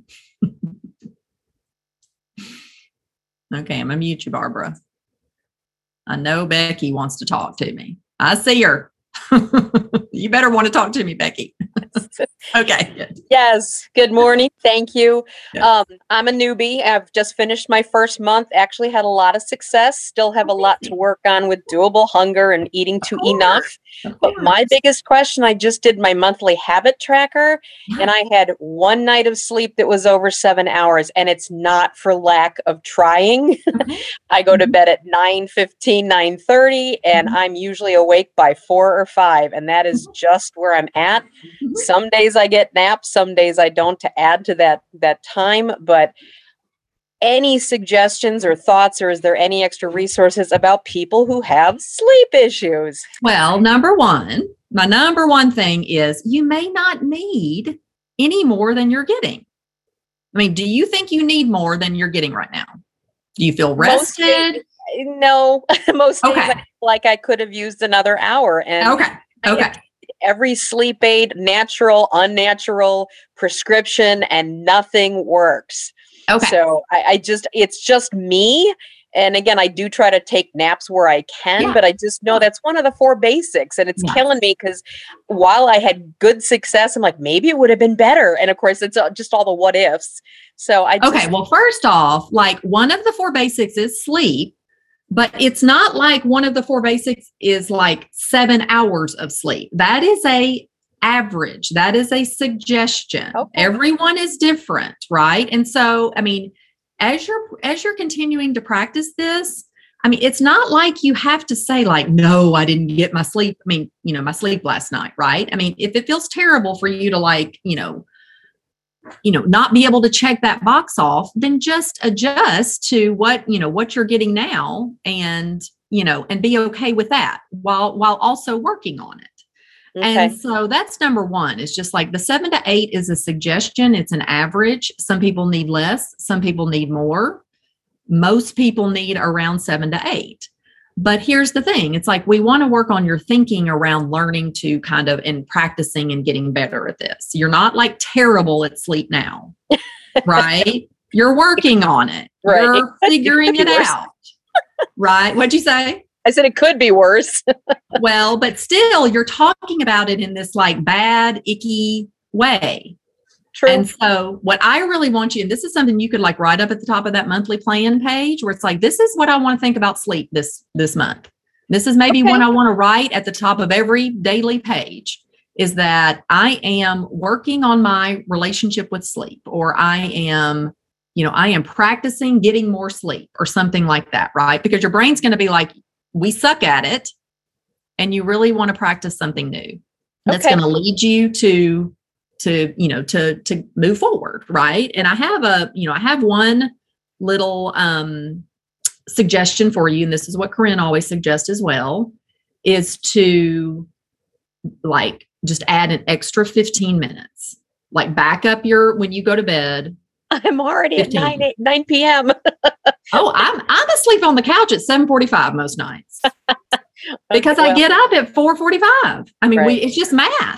Okay, I'm going to mute you, Barbara. I know Becky wants to talk to me. I see her. You better want to talk to me, Becky. Okay. Good. Yes. Good morning. Thank you. Yeah. Um, I'm a newbie. I've just finished my first month. Actually had a lot of success. Still have a lot to work on with doable hunger and eating to enough. But my biggest question, I just did my monthly habit tracker and I had one night of sleep that was over seven hours and it's not for lack of trying. I go to bed at nine fifteen, nine thirty and I'm usually awake by four or five. And that is just where I'm at. Some days I get naps, some days I don't, to add to that that time. But any suggestions or thoughts, or is there any extra resources about people who have sleep issues? Well, number one, my number one thing is you may not need any more than you're getting. I mean, do you think you need more than you're getting right now? Do you feel rested? Most days, no, most days okay. I feel like I could have used another hour. And okay, okay. Every sleep aid, natural, unnatural, prescription, and nothing works. Okay. So I, I just, it's just me. And again, I do try to take naps where I can, yeah. but I just know that's one of the four basics. And it's yeah. killing me because while I had good success, I'm like, maybe it would have been better. And of course, it's just all the what ifs. So I just, okay. Well, first off, like one of the four basics is sleep. But it's not like one of the four basics is like seven hours of sleep. That is a average. That is a suggestion. Okay. Everyone is different, right? And so, I mean, as you're as you're continuing to practice this, I mean, it's not like you have to say like, no, I didn't get my sleep. I mean, you know, my sleep last night, right? I mean, if it feels terrible for you to like, you know, you know, not be able to check that box off, then just adjust to what, you know, what you're getting now and, you know, and be okay with that while, while also working on it. Okay. And so that's number one. It's just like the seven to eight is a suggestion. It's an average. Some people need less. Some people need more. Most people need around seven to eight. But here's the thing. It's like we want to work on your thinking around learning to kind of and practicing and getting better at this. You're not like terrible at sleep now, right? You're working on it. Right. You're it figuring it, it out. Right. What'd you say? I said it could be worse. Well, but still you're talking about it in this like bad, icky way. True. And so what I really want you, and this is something you could like write up at the top of that monthly plan page where it's like, this is what I want to think about sleep this, this month. This is maybe okay. What I want to write at the top of every daily page is that I am working on my relationship with sleep, or I am, you know, I am practicing getting more sleep or something like that, right? Because your brain's going to be like, we suck at it. And you really want to practice something new that's okay. going to lead you to to, you know, to, to move forward. Right. And I have a, you know, I have one little um, suggestion for you. And this is what Corinne always suggests as well, is to like, just add an extra fifteen minutes, like back up your, when you go to bed. I'm already fifteen. At nine, eight, nine p.m. Oh, I'm, I'm asleep on the couch at seven forty-five most nights because okay, well. I get up at four forty-five. I mean, right. we, it's just math.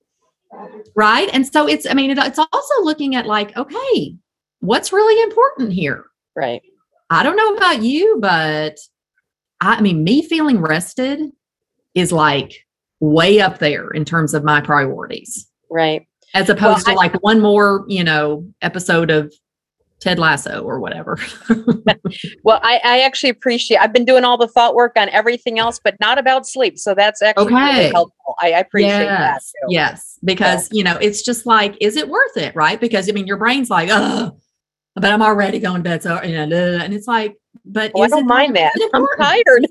Right. And so it's, I mean, it, it's also looking at like, okay, what's really important here? Right. I don't know about you, but I, I mean, me feeling rested is like way up there in terms of my priorities. Right. As opposed well, to I, like one more, you know, episode of Ted Lasso or whatever. Well, I, I actually appreciate, I've been doing all the thought work on everything else, but not about sleep. So that's actually okay. Really helpful. I, I appreciate yes. that. Too. Yes. Because, yeah. you know, it's just like, is it worth it? Right. Because I mean, your brain's like, oh, but I'm already going to bed. So, you know, and it's like, but oh, I don't mind that. I'm tired.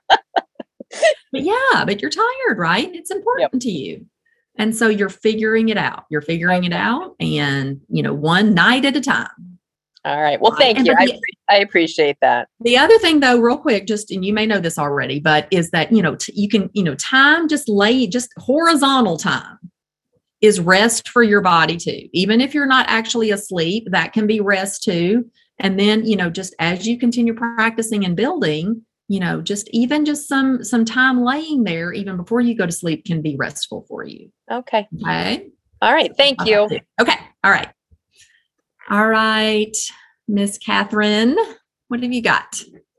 But yeah, but you're tired, right? It's important yep. to you. And so you're figuring it out. You're figuring it out and, you know, one night at a time. All right. Well, thank and you. I, I appreciate that. The other thing though, real quick, just, and you may know this already, but is that, you know, t- you can, you know, time, just lay, just horizontal time is rest for your body too. Even if you're not actually asleep, that can be rest too. And then, you know, just as you continue practicing and building, you know, just even just some, some time laying there, even before you go to sleep can be restful for you. Okay. Okay. All right. Thank you. Okay. All right. All right, Miss Catherine, what have you got?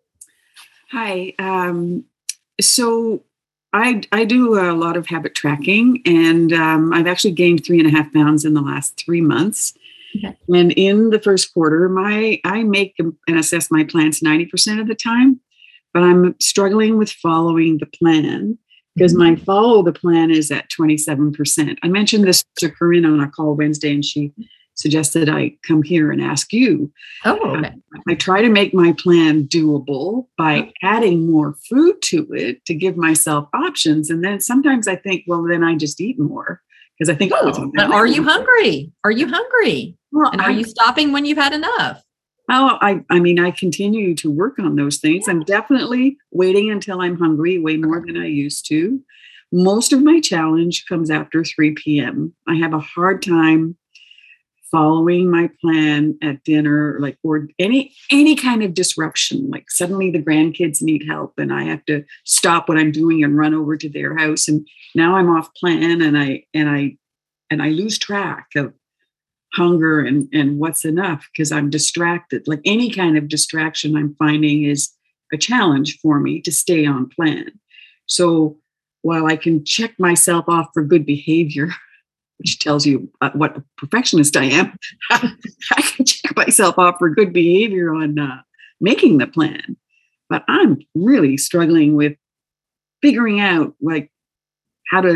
Hi. Um, so I I do a lot of habit tracking, and um, I've actually gained three and a half pounds in the last three months. Okay. And in the first quarter, my I make and assess my plans ninety percent of the time, but I'm struggling with following the plan because mm-hmm. my follow the plan is at twenty-seven percent. I mentioned this to Corinne on a call Wednesday, and she suggested I come here and ask you. Oh, okay. Uh, I try to make my plan doable by adding more food to it to give myself options. And then sometimes I think, well, then I just eat more because I think, oh, it's but are you hungry? Are you hungry? Well, and are I, you stopping when you've had enough? Oh, I, I mean, I continue to work on those things. I'm definitely waiting until I'm hungry way more than I used to. Most of my challenge comes after three p.m. I have a hard time following my plan at dinner, like, or any, any kind of disruption, like suddenly the grandkids need help and I have to stop what I'm doing and run over to their house. And now I'm off plan and I, and I, and I lose track of hunger and, and what's enough because I'm distracted. Like any kind of distraction I'm finding is a challenge for me to stay on plan. So while I can check myself off for good behavior, which tells you uh, what a perfectionist I am, I can check myself off for good behavior on uh, making the plan. But I'm really struggling with figuring out like how to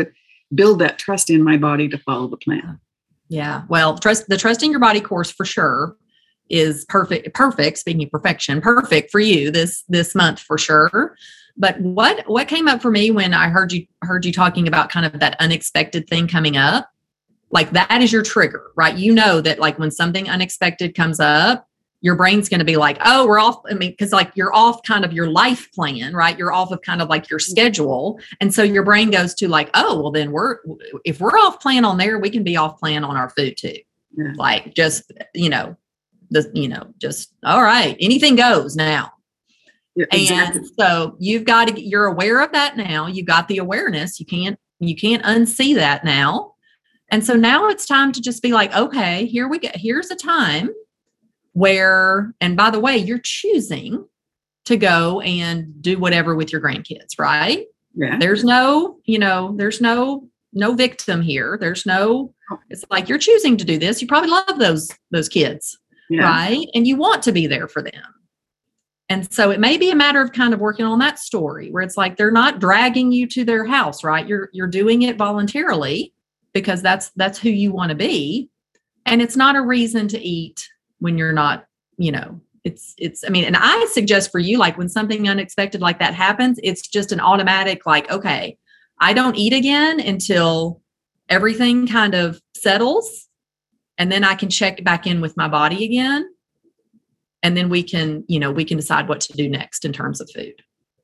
build that trust in my body to follow the plan. Yeah. Well, trust the Trust in Your Body course for sure is perfect. Perfect. Speaking of perfection, perfect for you this this month for sure. But what what came up for me when I heard you heard you talking about kind of that unexpected thing coming up, like that is your trigger, right? You know that like when something unexpected comes up, your brain's going to be like, oh, we're off. I mean, because like you're off kind of your life plan, right? You're off of kind of like your schedule. And so your brain goes to like, oh, well, then we're, if we're off plan on there, we can be off plan on our food too. Yeah. Like just, you know, the, you know, just, all right, anything goes now. Yeah, exactly. And so you've got to, you're aware of that now. You got the awareness. You can't, you can't unsee that now. And so now it's time to just be like, okay, here we go. Here's a time where, and by the way, you're choosing to go and do whatever with your grandkids, right? Yeah. There's no, you know, there's no, no victim here. There's no, it's like you're choosing to do this. You probably love those, those kids, yeah. right? And you want to be there for them. And so it may be a matter of kind of working on that story where it's like, they're not dragging you to their house, right? You're, you're doing it voluntarily because that's, that's who you want to be. And it's not a reason to eat when you're not, you know, it's, it's, I mean, and I suggest for you, like when something unexpected like that happens, it's just an automatic, like, okay, I don't eat again until everything kind of settles. And then I can check back in with my body again. And then we can, you know, we can decide what to do next in terms of food.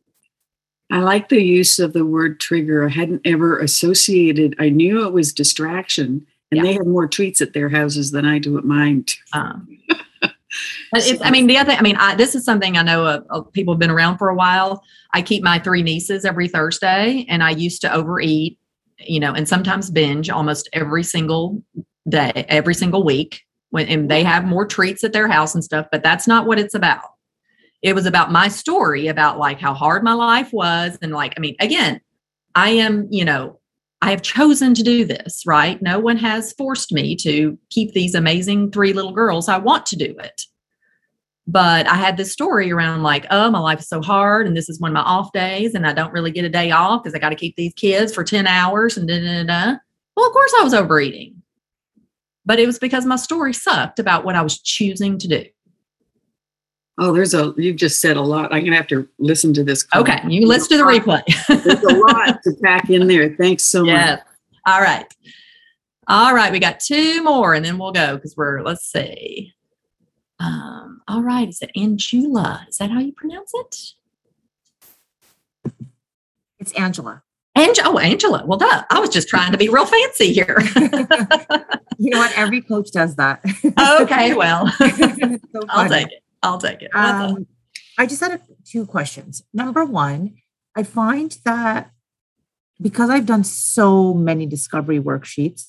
I like the use of the word trigger. I hadn't ever associated, I knew it was distraction. And yeah. they have more treats at their houses than I do at mine. Um, but it's, I mean, the other, I mean, I, this is something I know uh, uh, people have been around for a while. I keep my three nieces every Thursday, and I used to overeat, you know, and sometimes binge almost every single day, every single week. When and they have more treats at their house and stuff, but that's not what it's about. It was about my story about like how hard my life was, and like, I mean, again, I am, you know. I have chosen to do this, right? No one has forced me to keep these amazing three little girls. I want to do it. But I had this story around like, oh, my life is so hard and this is one of my off days and I don't really get a day off because I got to keep these kids for ten hours and da, da, da, da. Well, of course I was overeating. But it was because my story sucked about what I was choosing to do. Oh, there's a, you've just said a lot. I'm going to have to listen to this. Call. Okay. You listen to the replay. There's a lot to pack in there. Thanks so yes. much. All right. All right. We got two more and then we'll go because we're, let's see. Um, all right. Is it Angela? Is that how you pronounce it? It's Angela. Ange- oh, Angela. Well, duh. I was just trying to be real fancy here. You know what? Every coach does that. Okay. Well, so I'll take it. I'll take it. Um, I just had a, two questions. Number one, I find that because I've done so many discovery worksheets,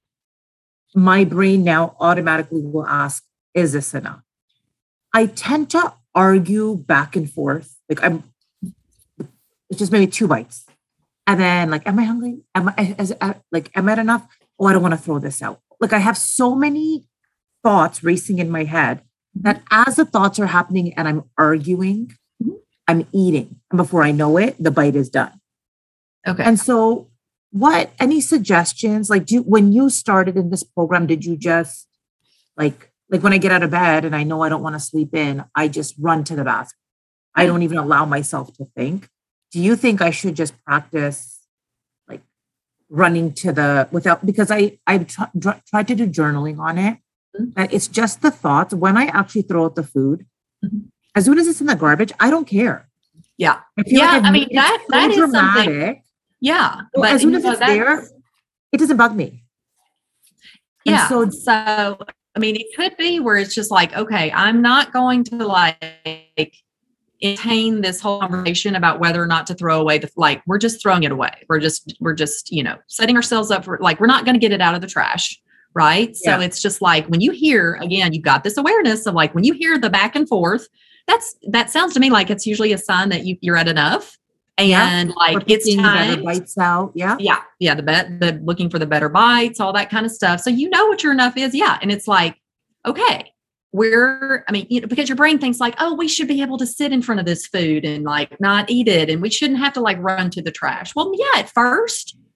my brain now automatically will ask, is this enough? I tend to argue back and forth. Like I'm, it's just maybe two bites. And then like, am I hungry? Am I, is, uh, like, am I enough? Oh, I don't want to throw this out. Like I have so many thoughts racing in my head that as the thoughts are happening and I'm arguing, I'm eating. And before I know it, the bite is done. Okay. And so what, any suggestions? Like do you, when you started in this program, did you just like, like when I get out of bed and I know I don't want to sleep in, I just run to the bathroom. I don't even allow myself to think. Do you think I should just practice like running to the, without, because I, I've tr- tr- tried to do journaling on it. That it's just the thoughts. When I actually throw out the food, mm-hmm. as soon as it's in the garbage, I don't care. Yeah. I feel yeah. like I mean, that, that is dramatic. Something. Yeah. Well, but as soon as it's there, it doesn't bug me. Yeah. So, so, I mean, it could be where it's just like, okay, I'm not going to like entertain this whole conversation about whether or not to throw away the, like, we're just throwing it away. We're just, we're just, you know, setting ourselves up for like, we're not going to get it out of the trash. Right. Yeah. So it's just like when you hear, again, you've got this awareness of like, when you hear the back and forth, that's, that sounds to me like it's usually a sign that you, you're at enough. And yeah. like, it's time. Bites out. Yeah. Yeah. Yeah. The bet, the looking for the better bites, all that kind of stuff. So you know what your enough is. Yeah. And it's like, okay, we're, I mean, you know, because your brain thinks like, oh, we should be able to sit in front of this food and like not eat it. And we shouldn't have to like run to the trash. Well, yeah, at first.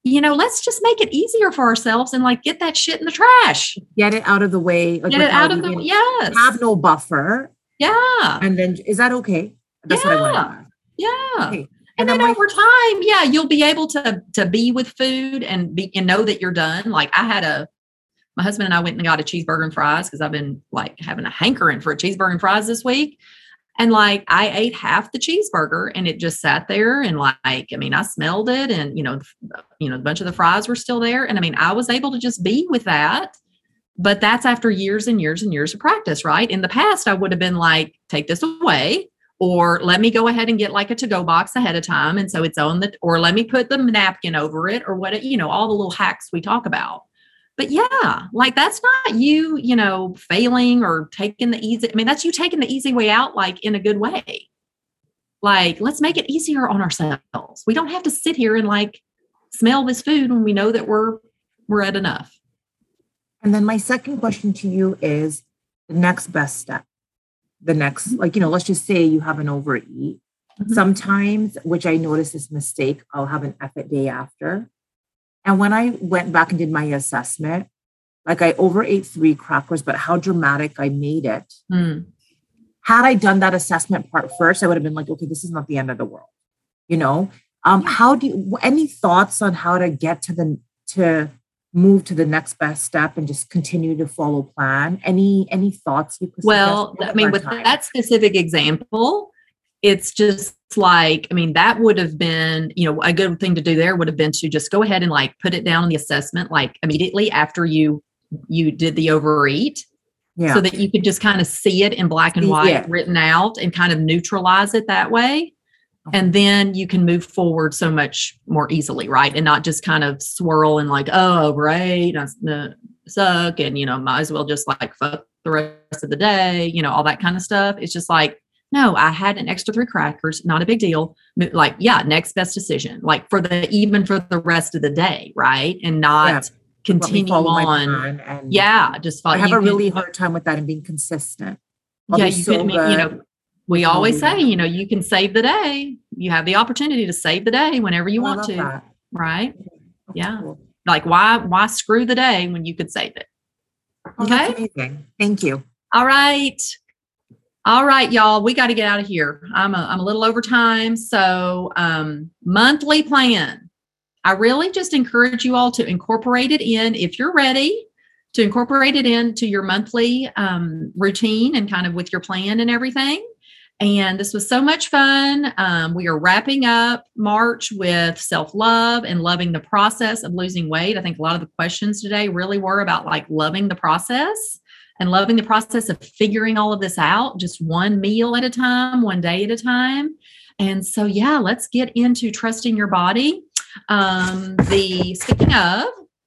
you know, let's just make it easier for ourselves and like get that shit in the trash. Get it out of the way. Like get it out of the way. Yes. Have no buffer. Yeah. And then is that okay? That's yeah. what I want to ask. Yeah. Okay. And, and then, then over time, yeah, you'll be able to to be with food and be and know that you're done. Like I had a my husband and I went and got a cheeseburger and fries because I've been like having a hankering for a cheeseburger and fries this week. And like I ate half the cheeseburger and it just sat there and like, I mean, I smelled it and, you know, you know, a bunch of the fries were still there. And I mean, I was able to just be with that. But that's after years and years and years of practice, right? In the past, I would have been like, take this away or let me go ahead and get like a to-go box ahead of time. And so it's on the, or let me put the napkin over it or what, you know, all the little hacks we talk about. But yeah, like that's not you, you know, failing or taking the easy. I mean, that's you taking the easy way out, like in a good way. Like, let's make it easier on ourselves. We don't have to sit here and like smell this food when we know that we're, we're at enough. And then my second question to you is the next best step. The next, like, you know, let's just say you have an overeat. Mm-hmm. Sometimes, which I notice this mistake, I'll have an F it day after. And when I went back and did my assessment, like I overate three crackers, but how dramatic I made it. Mm. Had I done that assessment part first, I would have been like, okay, this is not the end of the world. You know, um, yeah. How do you, any thoughts on how to get to the, to move to the next best step and just continue to follow plan? Any, any thoughts you could Well, I mean, with time? That specific example, it's just like, I mean, that would have been, you know, a good thing to do there would have been to just go ahead and like put it down in the assessment, like immediately after you, you did the overeat. Yeah. So that you could just kind of see it in black and white yeah. written out and kind of neutralize it that way. Okay. And then you can move forward so much more easily, right? And not just kind of swirl and like, oh, great, I suck. And, you know, might as well just like fuck the rest of the day, you know, all that kind of stuff. It's just like, no, I had an extra three crackers, not a big deal. Like, yeah, next best decision, like for the, even for the rest of the day, right? And not yeah. continue on. And yeah, just follow. I have a can, really hard time with that and being consistent. I'll yeah, you so can, good. you know, we always say, you know, you can save the day. You have the opportunity to save the day whenever you want to, that. right? Okay, yeah. Cool. Like why, why screw the day when you could save it? Oh, okay. That's amazing. Thank you. All right. All right, y'all, we got to get out of here. I'm a, I'm a little over time. So um, monthly plan. I really just encourage you all to incorporate it in, if you're ready, to incorporate it into your monthly um, routine and kind of with your plan and everything. And this was so much fun. Um, we are wrapping up March with self-love and loving the process of losing weight. I think a lot of the questions today really were about like loving the process. And loving the process of figuring all of this out, just one meal at a time, one day at a time. And so, yeah, let's get into trusting your body. Um, the speaking of,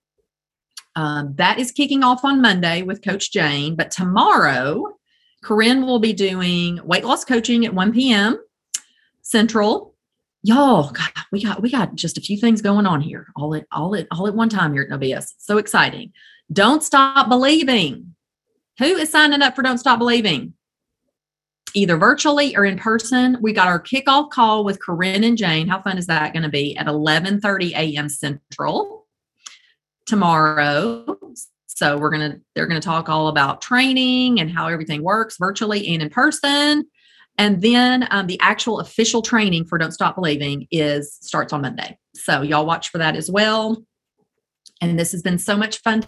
um, that is kicking off on Monday with Coach Jane. But tomorrow, Corinne will be doing weight loss coaching at one p.m. Central. Y'all, God, we got we got just a few things going on here, all at all at all at one time here at No B S. It's so exciting! Don't stop believing. Who is signing up for Don't Stop Believing? Either virtually or in person. We got our kickoff call with Corinne and Jane. How fun is that going to be? At eleven thirty a.m. Central tomorrow. So we're going to, they're going to talk all about training and how everything works virtually and in person. And then um, the actual official training for Don't Stop Believing is starts on Monday. So y'all watch for that as well. And this has been so much fun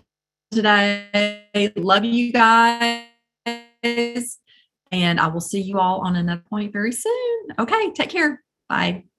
today. Love you guys. And I will see you all on another point very soon. Okay, take care. Bye.